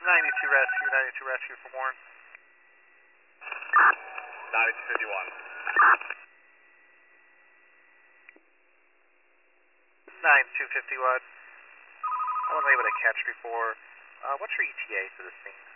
92 rescue for Warren. 9251. 9251. I wasn't able to catch before. What's your ETA for this thing?